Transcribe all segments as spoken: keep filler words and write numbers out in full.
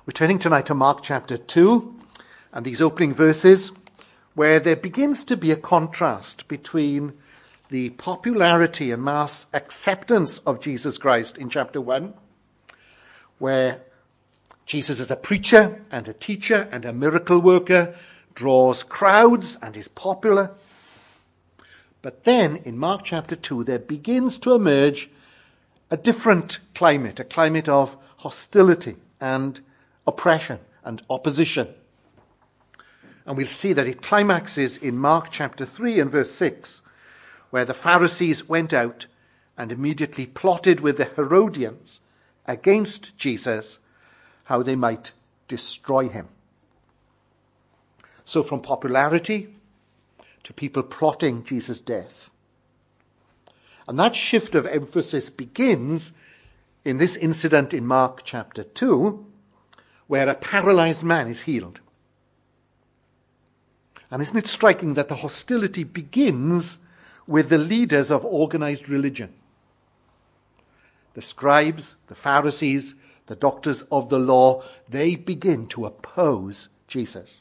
We're turning tonight to Mark chapter two and these opening verses where there begins to be a contrast between the popularity and mass acceptance of Jesus Christ in chapter one, where Jesus as a preacher and a teacher and a miracle worker draws crowds and is popular. But then in Mark chapter two there begins to emerge a different climate, a climate of hostility and oppression and opposition. And we'll see that it climaxes in Mark chapter three and verse six, where the Pharisees went out and immediately plotted with the Herodians against Jesus how they might destroy him. So from popularity to people plotting Jesus' death. And that shift of emphasis begins in this incident in Mark chapter two, where a paralyzed man is healed. And isn't it striking that the hostility begins with the leaders of organized religion? The scribes, the Pharisees, the doctors of the law, they begin to oppose Jesus.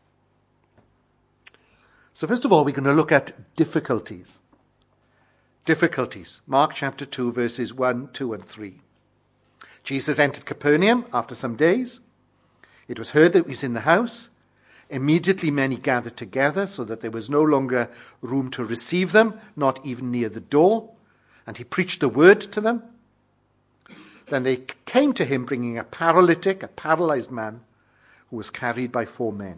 So first of all, we're going to look at difficulties. Difficulties. Mark chapter two, verses one, two, and three. Jesus entered Capernaum after some days. It was heard that he was in the house. Immediately many gathered together so that there was no longer room to receive them, not even near the door. And he preached the word to them. Then they came to him bringing a paralytic, a paralyzed man, who was carried by four men.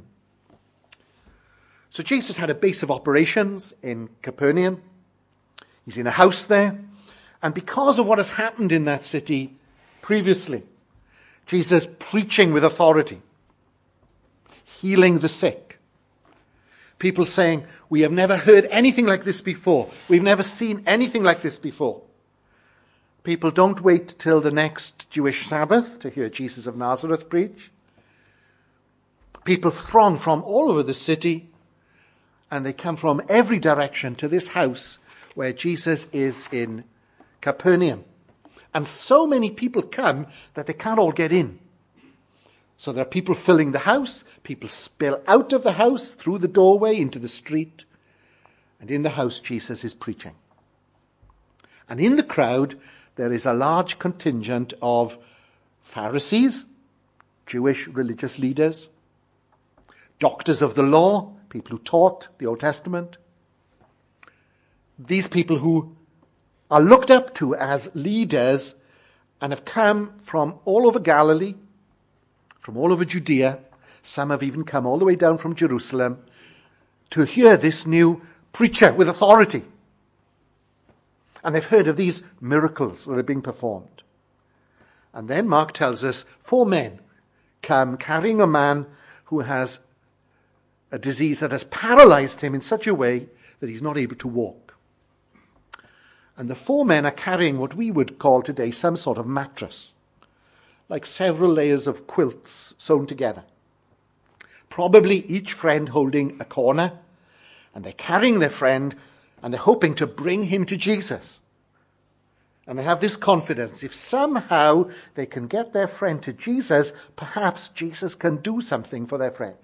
So Jesus had a base of operations in Capernaum. He's in a house there. And because of what has happened in that city previously, Jesus preaching with authority, healing the sick. People saying, we have never heard anything like this before. We've never seen anything like this before. People don't wait till the next Jewish Sabbath to hear Jesus of Nazareth preach. People throng from all over the city, and they come from every direction to this house where Jesus is in Capernaum. And so many people come that they can't all get in. So there are people filling the house. People spill out of the house through the doorway into the street. And in the house, Jesus is preaching. And in the crowd, there is a large contingent of Pharisees, Jewish religious leaders, doctors of the law, people who taught the Old Testament. These people who are looked up to as leaders and have come from all over Galilee, from all over Judea. Some have even come all the way down from Jerusalem to hear this new preacher with authority. And they've heard of these miracles that are being performed. And then Mark tells us four men come carrying a man who has a disease that has paralyzed him in such a way that he's not able to walk. And the four men are carrying what we would call today some sort of mattress, like several layers of quilts sewn together. Probably each friend holding a corner, and they're carrying their friend, and they're hoping to bring him to Jesus. And they have this confidence, if somehow they can get their friend to Jesus, perhaps Jesus can do something for their friend.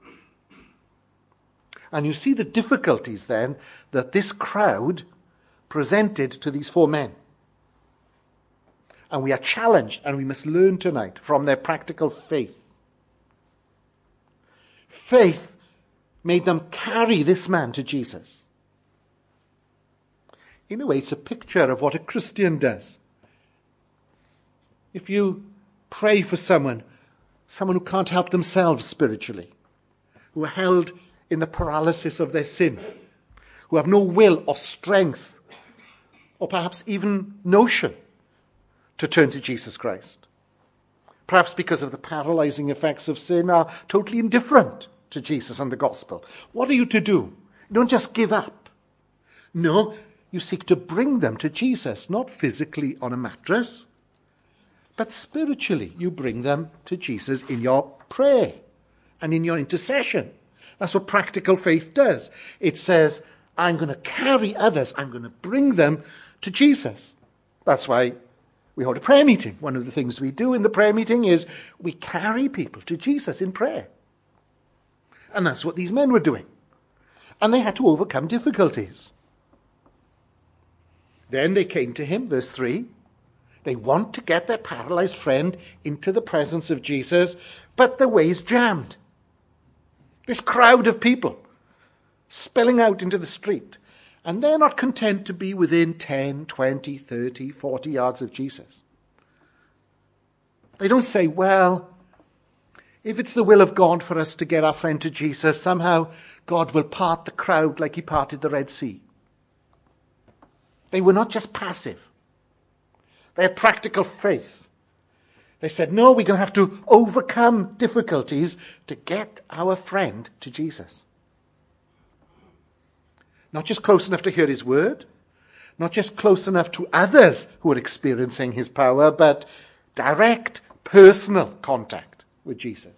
And you see the difficulties then that this crowd presented to these four men. And we are challenged, and we must learn tonight from their practical faith. Faith made them carry this man to Jesus. In a way, it's a picture of what a Christian does. If you pray for someone, someone who can't help themselves spiritually, who are held in the paralysis of their sin, who have no will or strength, or perhaps even notion to turn to Jesus Christ, perhaps because of the paralyzing effects of sin, are totally indifferent to Jesus and the gospel. What are you to do? You don't just give up. No, you seek to bring them to Jesus, not physically on a mattress, but spiritually. You bring them to Jesus in your prayer and in your intercession. That's what practical faith does. It says, I'm going to carry others. I'm going to bring them to Jesus. That's why We hold a prayer meeting. One of the things we do in the prayer meeting is we carry people to Jesus in prayer. And that's what these men were doing. And they had to overcome difficulties. Then they came to him, verse three. They want to get their paralyzed friend into the presence of Jesus, but the way's jammed. This crowd of people spilling out into the street. And they're not content to be within ten, twenty, thirty, forty yards of Jesus. They don't say, well, if it's the will of God for us to get our friend to Jesus, somehow God will part the crowd like he parted the Red Sea. They were not just passive. They had practical faith. They said, no, we're going to have to overcome difficulties to get our friend to Jesus. Not just close enough to hear his word, not just close enough to others who are experiencing his power, but direct, personal contact with Jesus.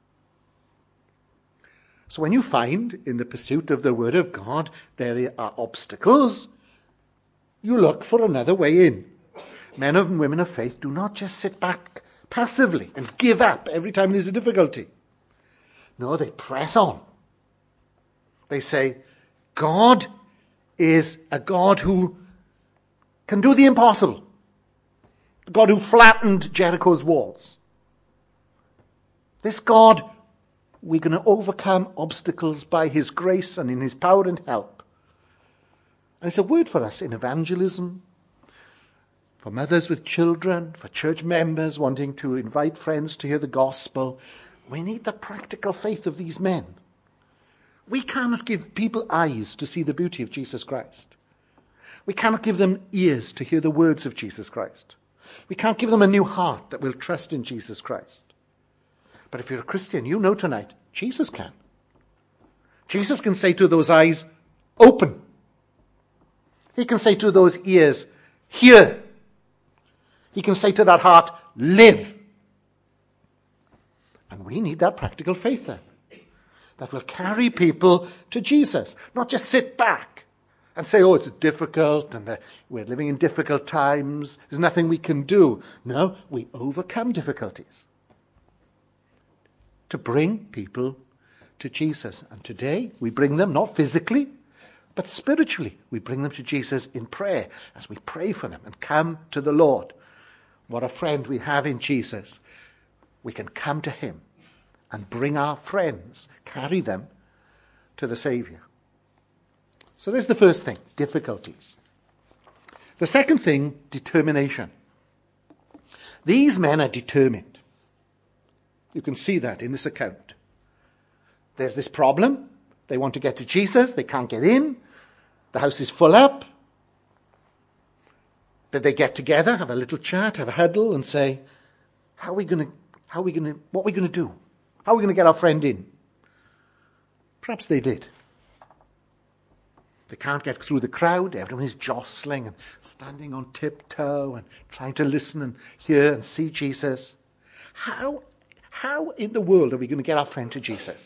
So when you find in the pursuit of the word of God there are obstacles, you look for another way in. Men and women of faith do not just sit back passively and give up every time there's a difficulty. No, they press on. They say, God is a God who can do the impossible. The God who flattened Jericho's walls. This God, we're going to overcome obstacles by his grace and in his power and help. And it's a word for us in evangelism, for mothers with children, for church members wanting to invite friends to hear the gospel. We need the practical faith of these men. We cannot give people eyes to see the beauty of Jesus Christ. We cannot give them ears to hear the words of Jesus Christ. We can't give them a new heart that will trust in Jesus Christ. But if you're a Christian, you know tonight, Jesus can. Jesus can say to those eyes, open. He can say to those ears, hear. He can say to that heart, live. And we need that practical faith then. That will carry people to Jesus. Not just sit back and say, oh, it's difficult and we're living in difficult times. There's nothing we can do. No, we overcome difficulties to bring people to Jesus. And today we bring them not physically, but spiritually. We bring them to Jesus in prayer as we pray for them and come to the Lord. What a friend we have in Jesus. We can come to him and bring our friends, carry them to the Saviour. So there's the first thing, difficulties. The second thing, determination. These men are determined. You can see that in this account. There's this problem. They want to get to Jesus. They can't get in. The house is full up. But they get together, have a little chat, have a huddle and say, how are we going to, how are we going to, what are we going to do? How are we going to get our friend in? Perhaps they did. They can't get through the crowd. Everyone is jostling and standing on tiptoe and trying to listen and hear and see Jesus. How, how in the world are we going to get our friend to Jesus?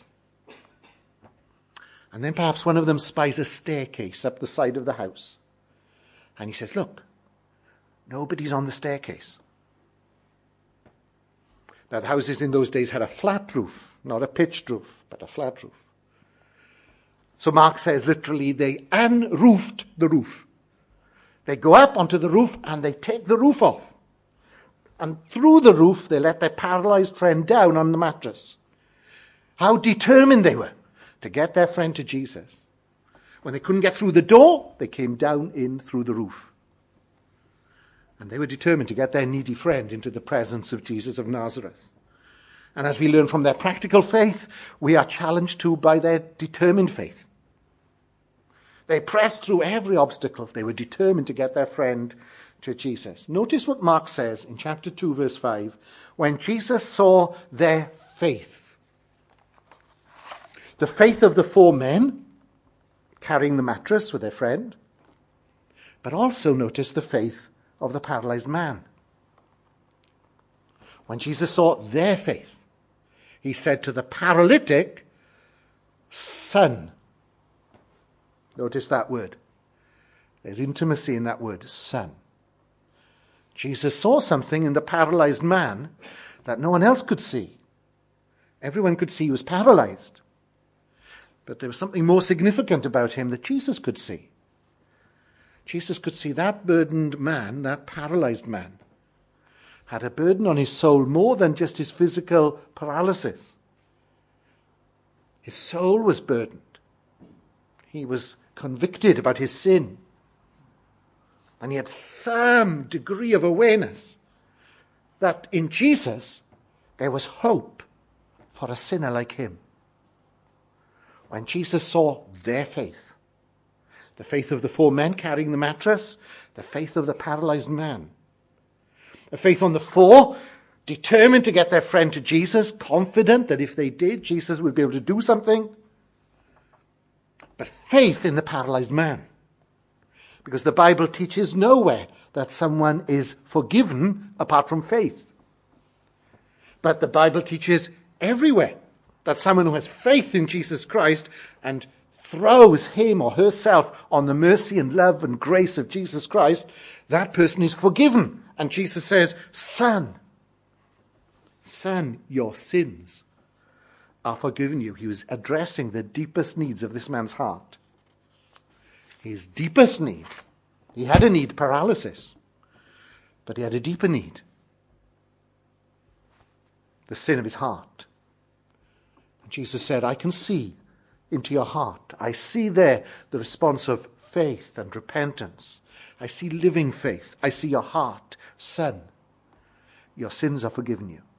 And then perhaps one of them spies a staircase up the side of the house. And he says, look, nobody's on the staircase. Now, the houses in those days had a flat roof, not a pitched roof, but a flat roof. So Mark says literally they unroofed the roof. They go up onto the roof and they take the roof off. And through the roof, they let their paralyzed friend down on the mattress. How determined they were to get their friend to Jesus. When they couldn't get through the door, they came down in through the roof. And they were determined to get their needy friend into the presence of Jesus of Nazareth. And as we learn from their practical faith, we are challenged too by their determined faith. They pressed through every obstacle. They were determined to get their friend to Jesus. Notice what Mark says in chapter two, verse five. When Jesus saw their faith, the faith of the four men carrying the mattress with their friend, but also notice the faith of the paralyzed man. When Jesus saw their faith, he said to the paralytic, son. Notice that word. There's intimacy in that word, son. Jesus saw something in the paralyzed man that no one else could see. Everyone could see he was paralyzed. But there was something more significant about him that Jesus could see. Jesus could see that burdened man, that paralyzed man, had a burden on his soul more than just his physical paralysis. His soul was burdened. He was convicted about his sin. And he had some degree of awareness that in Jesus there was hope for a sinner like him. When Jesus saw their faith, the faith of the four men carrying the mattress, the faith of the paralyzed man, the faith on the four, determined to get their friend to Jesus, confident that if they did, Jesus would be able to do something. But faith in the paralyzed man. Because the Bible teaches nowhere that someone is forgiven apart from faith. But the Bible teaches everywhere that someone who has faith in Jesus Christ and throws him or herself on the mercy and love and grace of Jesus Christ, that person is forgiven. And Jesus says, son, son, your sins are forgiven you. He was addressing the deepest needs of this man's heart. His deepest need. He had a need, paralysis. But he had a deeper need. The sin of his heart. And Jesus said, I can see into your heart. I see there the response of faith and repentance. I see living faith. I see your heart. Son, your sins are forgiven you.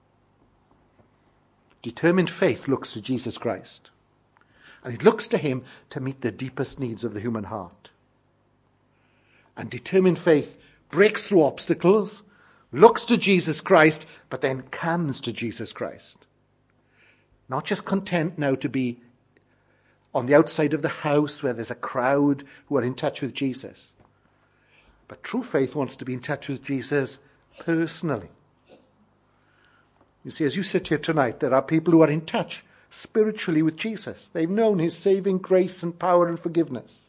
Determined faith looks to Jesus Christ. And it looks to him to meet the deepest needs of the human heart. And determined faith breaks through obstacles, looks to Jesus Christ, but then comes to Jesus Christ. Not just content now to be on the outside of the house where there's a crowd who are in touch with Jesus. But true faith wants to be in touch with Jesus personally. You see, as you sit here tonight, there are people who are in touch spiritually with Jesus. They've known his saving grace and power and forgiveness.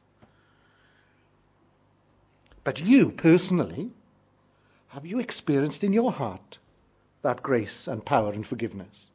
But you, personally, have you experienced in your heart that grace and power and forgiveness?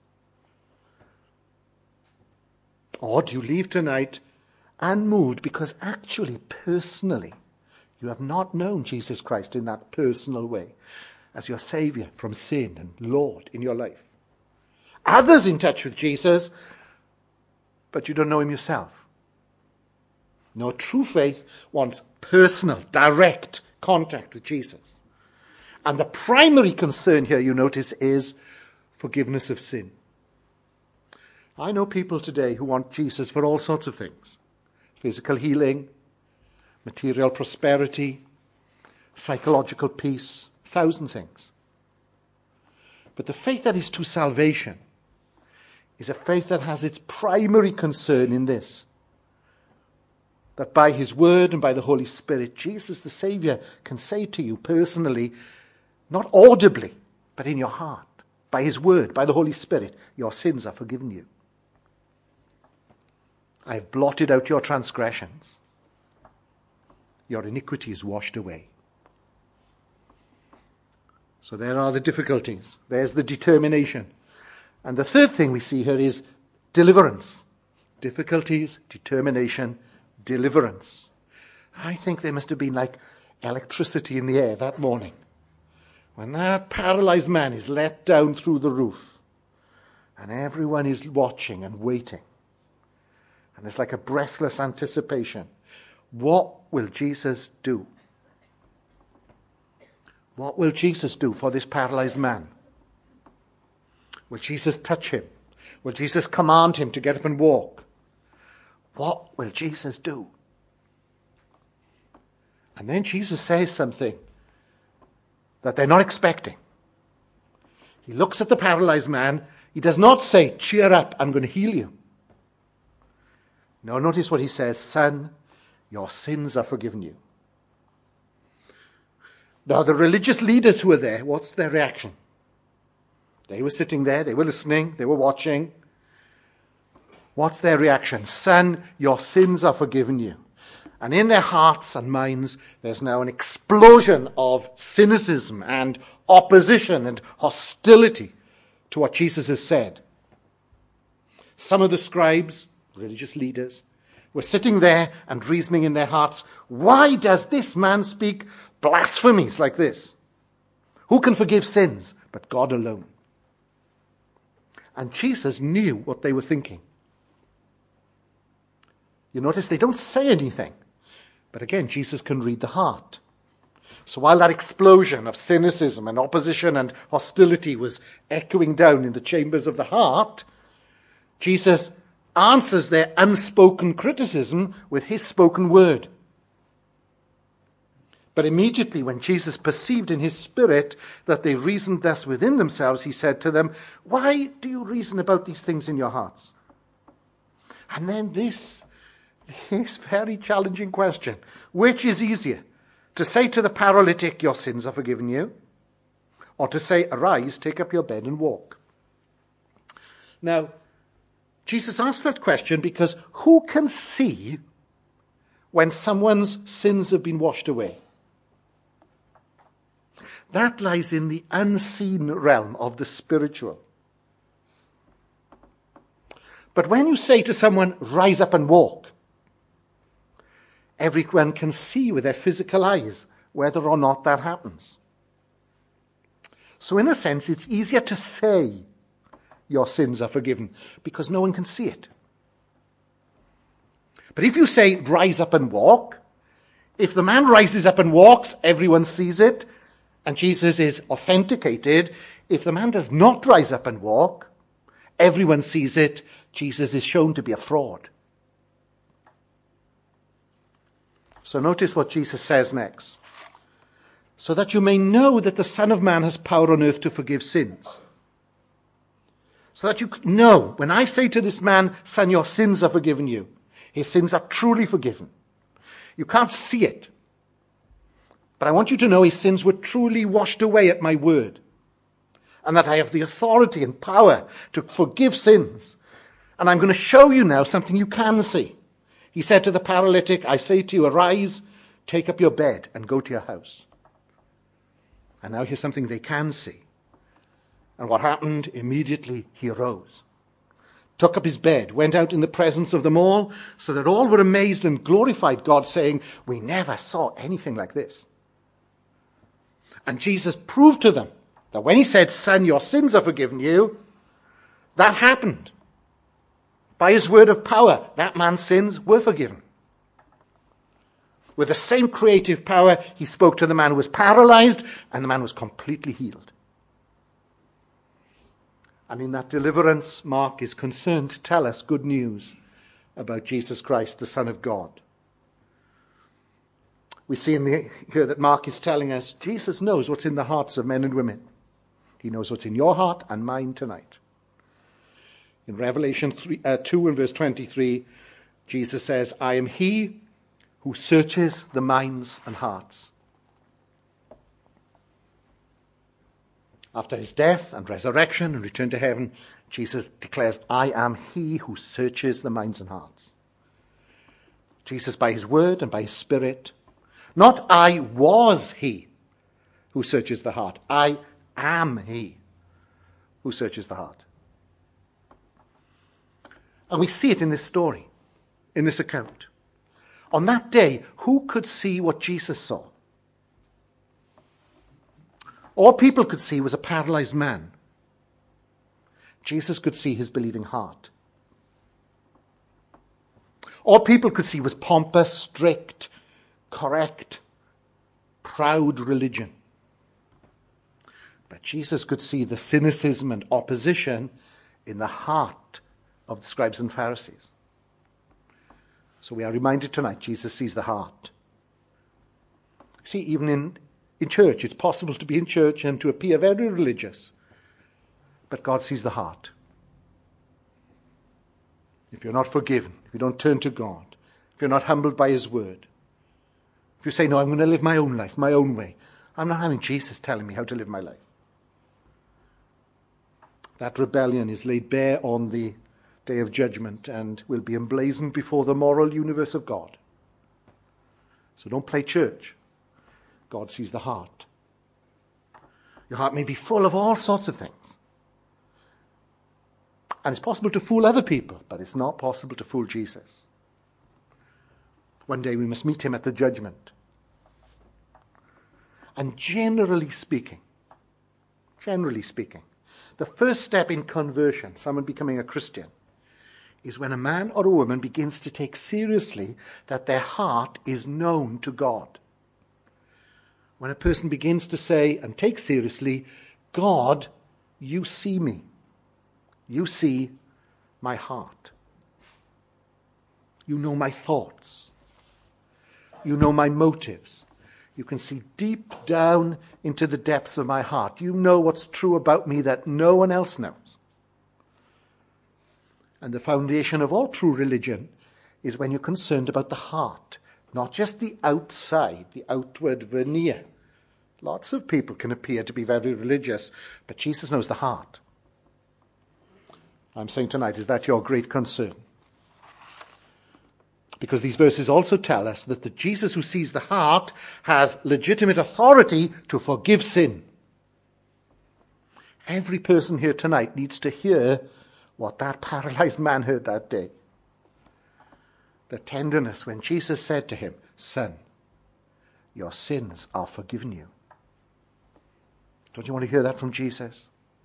Or do you leave tonight unmoved because actually, personally, you have not known Jesus Christ in that personal way as your Savior from sin and Lord in your life? Others in touch with Jesus, but you don't know him yourself. No, true faith wants personal, direct contact with Jesus. And the primary concern here, you notice, is forgiveness of sin. I know people today who want Jesus for all sorts of things. Physical healing, material prosperity, psychological peace, a thousand things. But the faith that is to salvation is a faith that has its primary concern in this. That by his word and by the Holy Spirit, Jesus the Saviour can say to you personally, not audibly, but in your heart, by his word, by the Holy Spirit, your sins are forgiven you. I have blotted out your transgressions. Your iniquity is washed away. So there are the difficulties. There's the determination. And the third thing we see here is deliverance. Difficulties, determination, deliverance. I think there must have been like electricity in the air that morning when that paralyzed man is let down through the roof and everyone is watching and waiting. And it's like a breathless anticipation. What will Jesus do? What will Jesus do for this paralyzed man? Will Jesus touch him? Will Jesus command him to get up and walk? What will Jesus do? And then Jesus says something that they're not expecting. He looks at the paralyzed man. He does not say, cheer up, I'm going to heal you. No, notice what he says, son, your sins are forgiven you. Now, the religious leaders who were there, what's their reaction? They were sitting there, they were listening, they were watching. What's their reaction? Son, your sins are forgiven you. And in their hearts and minds, there's now an explosion of cynicism and opposition and hostility to what Jesus has said. Some of the scribes, religious leaders, were sitting there and reasoning in their hearts, why does this man speak blasphemies like this? Who can forgive sins but God alone? And Jesus knew what they were thinking. You notice they don't say anything. But again, Jesus can read the heart. So while that explosion of cynicism and opposition and hostility was echoing down in the chambers of the heart, Jesus answers their unspoken criticism with his spoken word. But immediately when Jesus perceived in his spirit that they reasoned thus within themselves, he said to them, why do you reason about these things in your hearts? And then this This very challenging question. Which is easier? To say to the paralytic, your sins are forgiven you? Or to say, arise, take up your bed and walk? Now, Jesus asked that question because who can see when someone's sins have been washed away? That lies in the unseen realm of the spiritual. But when you say to someone, rise up and walk, everyone can see with their physical eyes whether or not that happens. So in a sense, it's easier to say your sins are forgiven because no one can see it. But if you say, rise up and walk, if the man rises up and walks, everyone sees it, and Jesus is authenticated. If the man does not rise up and walk, everyone sees it, Jesus is shown to be a fraud. So notice what Jesus says next. So that you may know that the Son of Man has power on earth to forgive sins. So that you know, when I say to this man, son, your sins are forgiven you. His sins are truly forgiven. You can't see it. But I want you to know his sins were truly washed away at my word. And that I have the authority and power to forgive sins. And I'm going to show you now something you can see. He said to the paralytic, I say to you, arise, take up your bed and go to your house. And now here's something they can see. And what happened? Immediately he arose, took up his bed, went out in the presence of them all, so that all were amazed and glorified God, saying, we never saw anything like this. And Jesus proved to them that when he said, son, your sins are forgiven you, that happened. By his word of power, that man's sins were forgiven. With the same creative power, he spoke to the man who was paralyzed, and the man was completely healed. And in that deliverance, Mark is concerned to tell us good news about Jesus Christ, the Son of God. We see in the, here that Mark is telling us Jesus knows what's in the hearts of men and women. He knows what's in your heart and mine tonight. In Revelation three, uh, two and verse twenty-three, Jesus says, I am he who searches the minds and hearts. After his death and resurrection and return to heaven, Jesus declares, I am he who searches the minds and hearts. Jesus, by his word and by his spirit, not I was he who searches the heart. I am he who searches the heart. And we see it in this story, in this account. On that day, who could see what Jesus saw? All people could see was a paralyzed man. Jesus could see his believing heart. All people could see was pompous, strict, correct, proud religion. But Jesus could see the cynicism and opposition in the heart of the scribes and Pharisees. So we are reminded tonight, Jesus sees the heart. See, even in, in church, it's possible to be in church and to appear very religious. But God sees the heart. If you're not forgiven, if you don't turn to God, if you're not humbled by his word, if you say, no, I'm going to live my own life, my own way, I'm not having Jesus telling me how to live my life. That rebellion is laid bare on the day of judgment and will be emblazoned before the moral universe of God. So don't play church. God sees the heart. Your heart may be full of all sorts of things. And it's possible to fool other people, but it's not possible to fool Jesus. One day we must meet him at the judgment. And generally speaking, generally speaking, the first step in conversion, someone becoming a Christian, is when a man or a woman begins to take seriously that their heart is known to God. When a person begins to say and take seriously, God, you see me. You see my heart. You know my thoughts. You know my motives. You can see deep down into the depths of my heart. You know what's true about me that no one else knows. And the foundation of all true religion is when you're concerned about the heart, not just the outside, the outward veneer. Lots of people can appear to be very religious, but Jesus knows the heart. I'm saying tonight, is that your great concern? Because these verses also tell us that the Jesus who sees the heart has legitimate authority to forgive sin. Every person here tonight needs to hear what that paralyzed man heard that day. The tenderness when Jesus said to him, "Son, your sins are forgiven you." Don't you want to hear that from Jesus?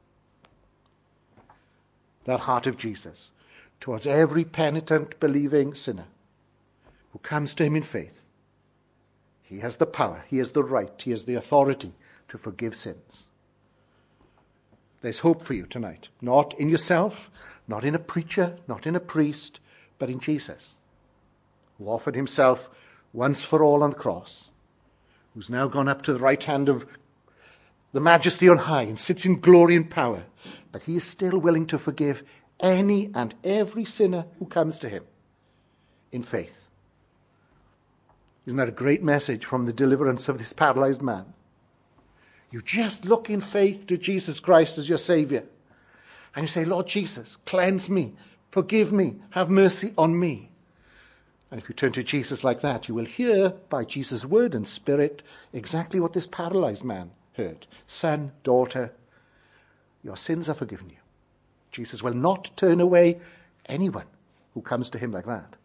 That heart of Jesus towards every penitent, believing sinner who comes to him in faith. He has the power, he has the right, he has the authority to forgive sins. There's hope for you tonight. Not in yourself, not in a preacher, not in a priest, but in Jesus, who offered himself once for all on the cross, who's now gone up to the right hand of the Majesty on high and sits in glory and power. But he is still willing to forgive any and every sinner who comes to him in faith. Isn't that a great message from the deliverance of this paralyzed man? You just look in faith to Jesus Christ as your Savior. And you say, "Lord Jesus, cleanse me, forgive me, have mercy on me." And if you turn to Jesus like that, you will hear by Jesus' word and spirit exactly what this paralyzed man heard. "Son, daughter, your sins are forgiven you." Jesus will not turn away anyone who comes to him like that.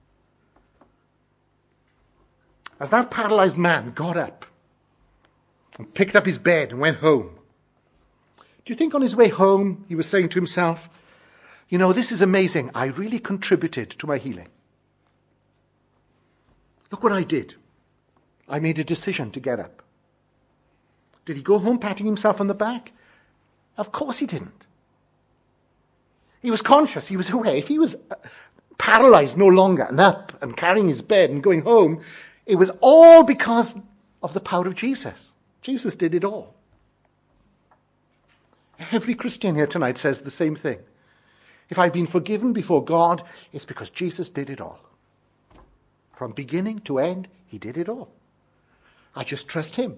As that paralyzed man got up and picked up his bed and went home, do you think on his way home he was saying to himself, "You know, this is amazing. I really contributed to my healing. Look what I did. I made a decision to get up." Did he go home patting himself on the back? Of course he didn't. He was conscious. He was aware. If he was paralyzed no longer and up and carrying his bed and going home, it was all because of the power of Jesus. Jesus did it all. Every Christian here tonight says the same thing. If I've been forgiven before God, it's because Jesus did it all. From beginning to end, he did it all. I just trust him.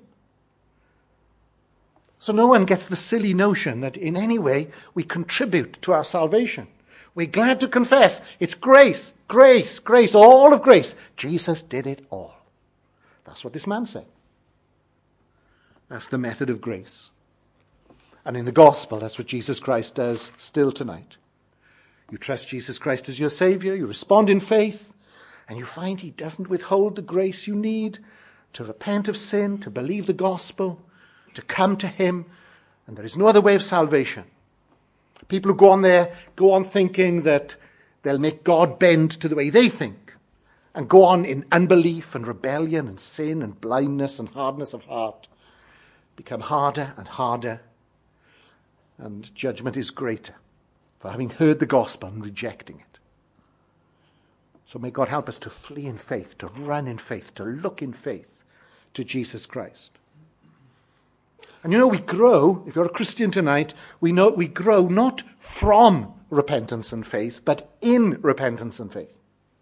So no one gets the silly notion that in any way we contribute to our salvation. We're glad to confess it's grace, grace, grace, all of grace. Jesus did it all. That's what this man said. That's the method of grace. And in the gospel, that's what Jesus Christ does still tonight. You trust Jesus Christ as your Savior, you respond in faith, and you find he doesn't withhold the grace you need to repent of sin, to believe the gospel, to come to him, and there is no other way of salvation. People who go on there, go on thinking that they'll make God bend to the way they think, and go on in unbelief and rebellion and sin and blindness and hardness of heart, become harder and harder, and judgment is greater for having heard the gospel and rejecting it. So may God help us to flee in faith, to run in faith, to look in faith to Jesus Christ. And you know, we grow, if you're a Christian tonight, we know we grow not from repentance and faith, but in repentance and faith.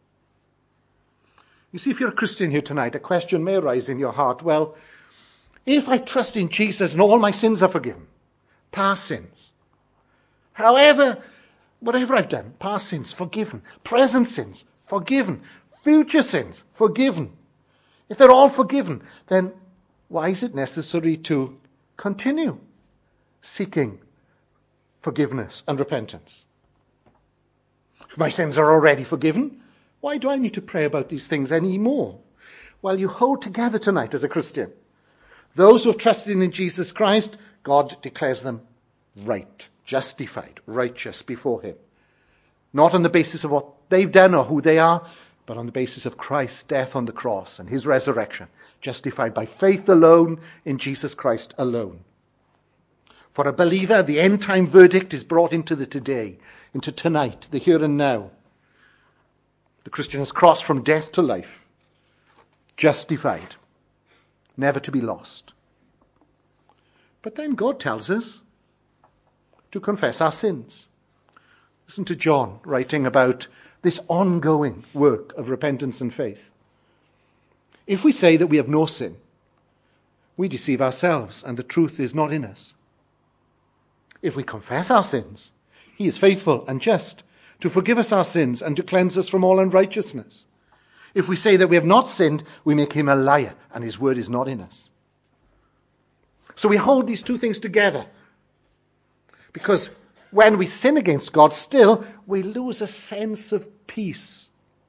You see, if you're a Christian here tonight, a question may arise in your heart. Well, if I trust in Jesus and all my sins are forgiven, past sins, however, whatever I've done, past sins, forgiven, present sins, forgiven, future sins, forgiven, If they're all forgiven, then why is it necessary to continue seeking forgiveness and repentance? If my sins are already forgiven, why do I need to pray about these things anymore? Well, you hold together tonight as a Christian. Those who have trusted in Jesus Christ, God declares them right, justified, righteous before him. Not on the basis of what they've done or who they are, but on the basis of Christ's death on the cross and his resurrection, justified by faith alone in Jesus Christ alone. For a believer, the end-time verdict is brought into the today, into tonight, the here and now. The Christian has crossed from death to life, justified, never to be lost. But then God tells us to confess our sins. Listen to John writing about this ongoing work of repentance and faith. If we say that we have no sin, we deceive ourselves and the truth is not in us. If we confess our sins, he is faithful and just to forgive us our sins and to cleanse us from all unrighteousness. If we say that we have not sinned, we make him a liar and his word is not in us. So we hold these two things together because when we sin against God, still we lose a sense of peace.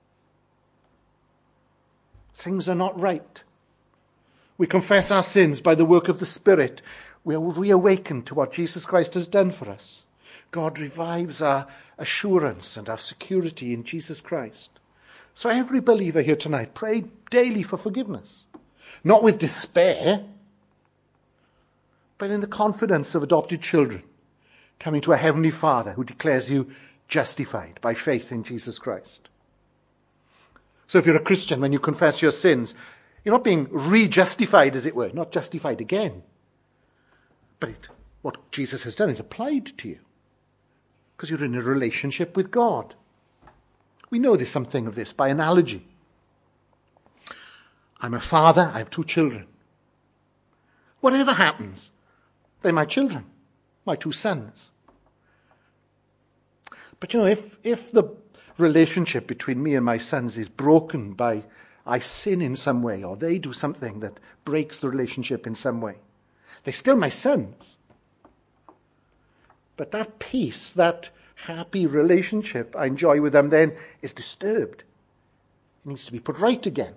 Things are not right. We confess our sins by the work of the Spirit. We are reawakened to what Jesus Christ has done for us. God revives our assurance and our security in Jesus Christ. So every believer here tonight, pray daily for forgiveness. Not with despair, but in the confidence of adopted children, coming to a heavenly Father who declares you justified by faith in Jesus Christ. So if you're a Christian, when you confess your sins, you're not being re-justified, as it were, not justified again. But it, what Jesus has done is applied to you, because you're in a relationship with God. We know there's something of this by analogy. I'm a father, I have two children. Whatever happens, they're my children, my two sons. But you know, if, if the relationship between me and my sons is broken by I sin in some way, or they do something that breaks the relationship in some way, they're still my sons. But that peace, that happy relationship I enjoy with them then is disturbed. It needs to be put right again.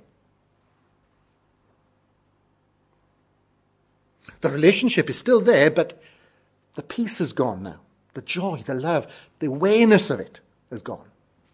The relationship is still there, but the peace is gone now. The joy, the love, the awareness of it is gone.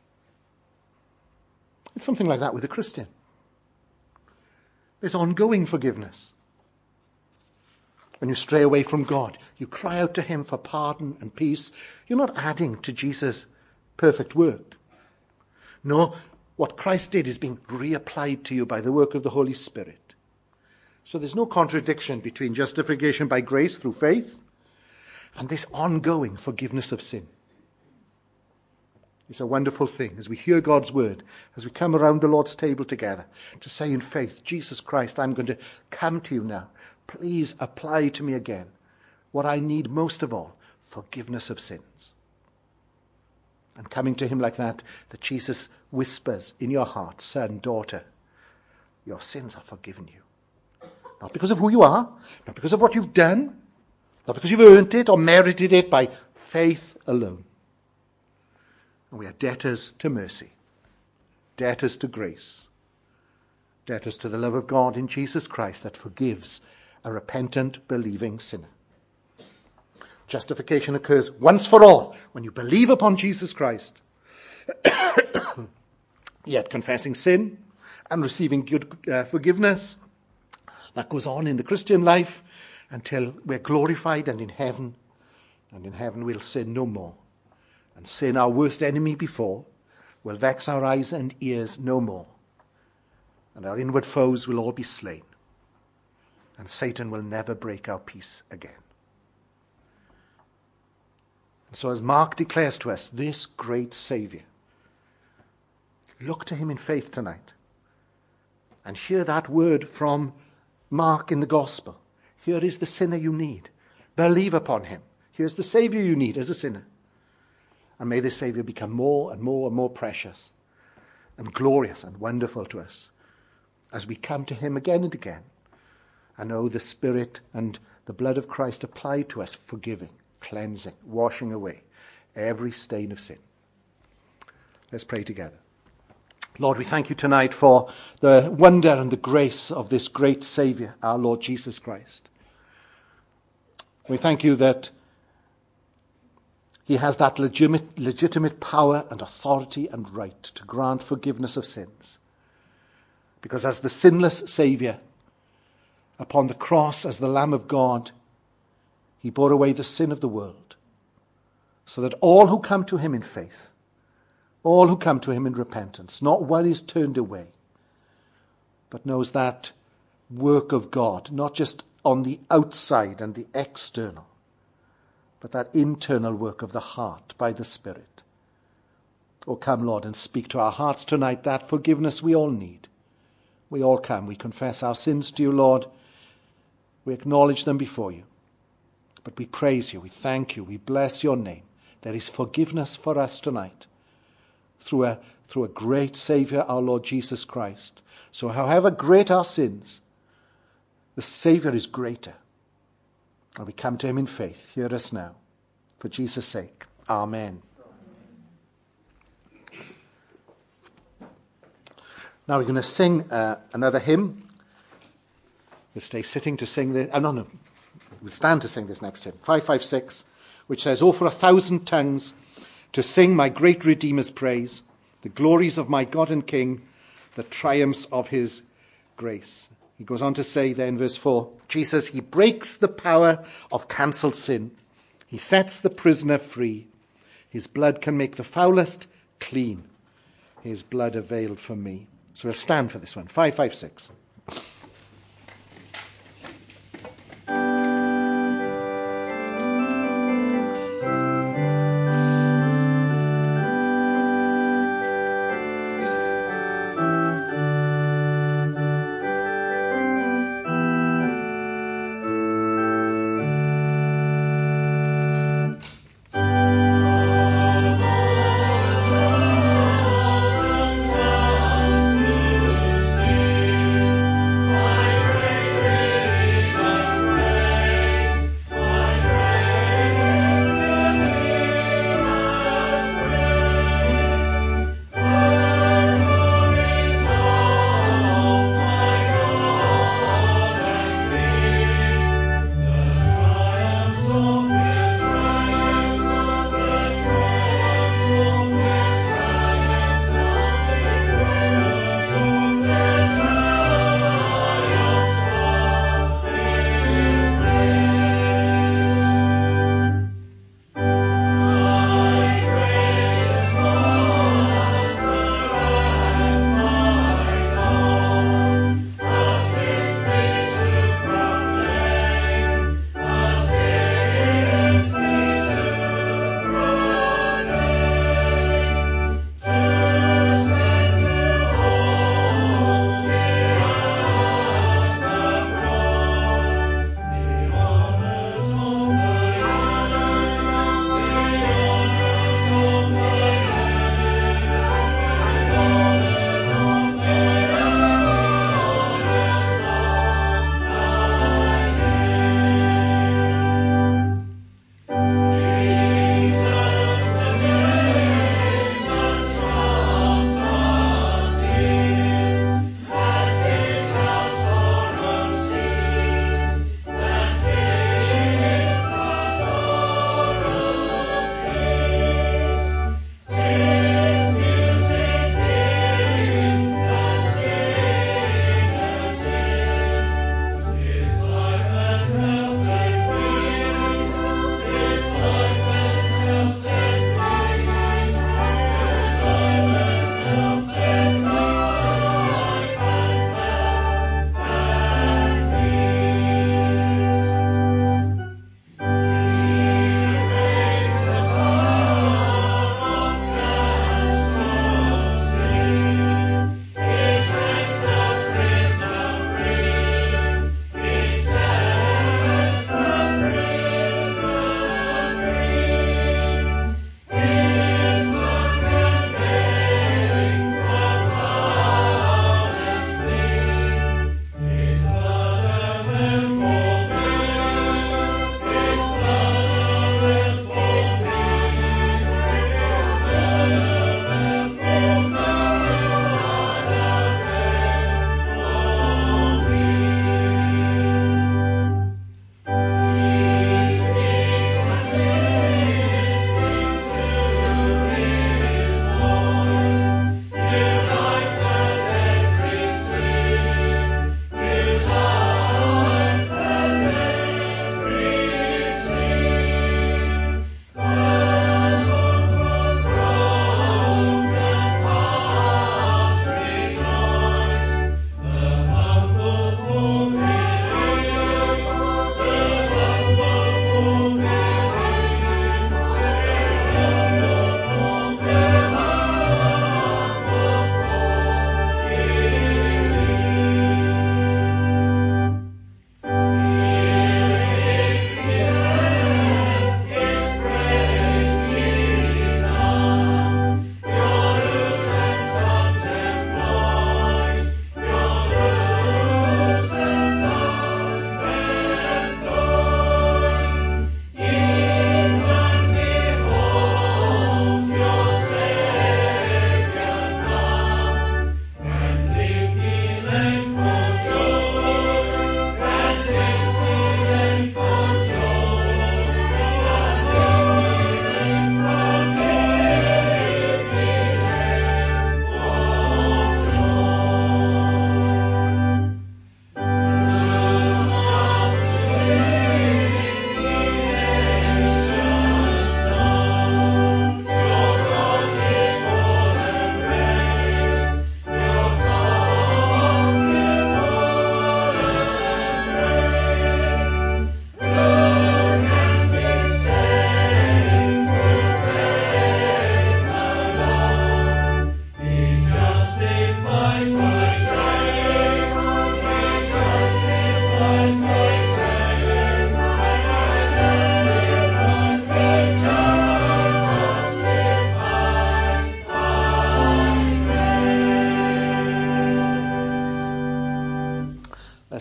It's something like that with a Christian. There's ongoing forgiveness. When you stray away from God, you cry out to him for pardon and peace. You're not adding to Jesus' perfect work. No, what Christ did is being reapplied to you by the work of the Holy Spirit. So there's no contradiction between justification by grace through faith and this ongoing forgiveness of sin. It's a wonderful thing as we hear God's word, as we come around the Lord's table together, to say in faith, Jesus Christ, I'm going to come to you now. Please apply to me again what I need most of all, forgiveness of sins. And coming to him like that, that Jesus whispers in your heart, son, daughter, your sins are forgiven you. Not because of who you are, not because of what you've done, not because you've earned it or merited it, by faith alone. And we are debtors to mercy, debtors to grace, debtors to the love of God in Jesus Christ that forgives a repentant, believing sinner. Justification occurs once for all when you believe upon Jesus Christ. Yet confessing sin and receiving good uh, forgiveness, that goes on in the Christian life until we're glorified and in heaven. And in heaven we'll sin no more. And sin, our worst enemy before, will vex our eyes and ears no more. And our inward foes will all be slain. And Satan will never break our peace again. And so as Mark declares to us, this great Saviour, look to him in faith tonight. And hear that word from Mark in the Gospel. Here is the sinner you need. Believe upon him. Here's the Saviour you need as a sinner. And may this Saviour become more and more and more precious and glorious and wonderful to us as we come to him again and again and know the Spirit and the blood of Christ applied to us, forgiving, cleansing, washing away every stain of sin. Let's pray together. Lord, we thank you tonight for the wonder and the grace of this great Saviour, our Lord Jesus Christ. We thank you that he has that legitimate, legitimate power and authority and right to grant forgiveness of sins. Because as the sinless Saviour, upon the cross as the Lamb of God, he bore away the sin of the world, so that all who come to him in faith, all who come to him in repentance, not one is turned away, but knows that work of God, not just on the outside and the external, but that internal work of the heart by the Spirit. Oh, come, Lord, and speak to our hearts tonight, that forgiveness we all need. We all come. We confess our sins to you, Lord. We acknowledge them before you. But we praise you. We thank you. We bless your name. There is forgiveness for us tonight through a, through a great Saviour, our Lord Jesus Christ. So however great our sins, the Saviour is greater. And we come to him in faith. Hear us now. For Jesus' sake. Amen. Now we're going to sing uh, another hymn. We'll stay sitting to sing this. Oh, no, no. We'll stand to sing this next hymn. five five six, which says, "Oh, for a thousand tongues to sing my great Redeemer's praise, the glories of my God and King, the triumphs of his grace." He goes on to say there in verse four, Jesus, he breaks the power of cancelled sin. He sets the prisoner free. His blood can make the foulest clean. His blood availed for me. So we'll stand for this one. five five six.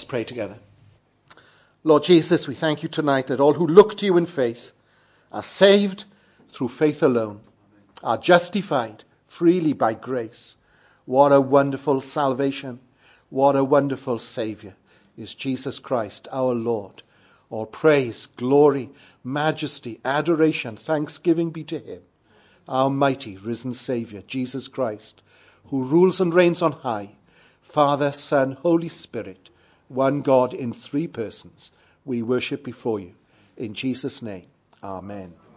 pray together. Lord Jesus, we thank you tonight that all who look to you in faith are saved through faith alone, are justified freely by grace. What a wonderful salvation. What a wonderful Saviour is Jesus Christ, our Lord. All praise, glory, majesty, adoration, thanksgiving be to him, our mighty risen Saviour, Jesus Christ, who rules and reigns on high, Father, Son, Holy Spirit, one God in three persons. We worship before you. In Jesus' name, amen.